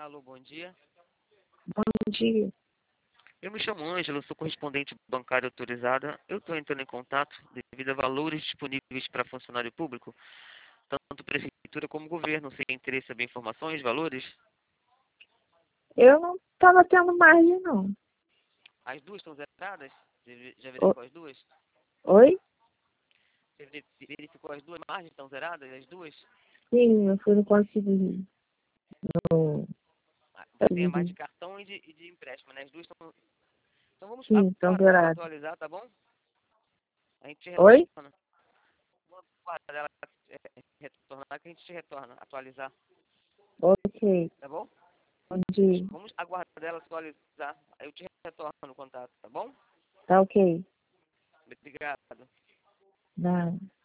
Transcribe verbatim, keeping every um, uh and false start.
Alô, bom dia. Bom dia. Eu me chamo Ângela, sou correspondente bancária autorizada. Eu estou entrando em contato devido a valores disponíveis para funcionário público, tanto prefeitura como governo. Você tem interesse em saber informações, valores? Eu não estava tendo margem, não. As duas estão zeradas? Você já O- verificou as duas? Oi? Você veri- verificou as duas margens estão zeradas? As duas? Sim, eu fui no conseguir. No... Ah, você tem a mais de cartão e de, e de empréstimo, né? As duas estão... Então vamos Sim, estão aguardar ela dourados. atualizar, tá bom? A gente Oi? retorna. Vamos aguardar ela é, retornar que a gente te retorna, atualizar, Ok. tá bom? Bom dia. Vamos aguardar ela atualizar. Aí eu te retorno no contato, tá bom? Tá ok. Obrigado. Nada.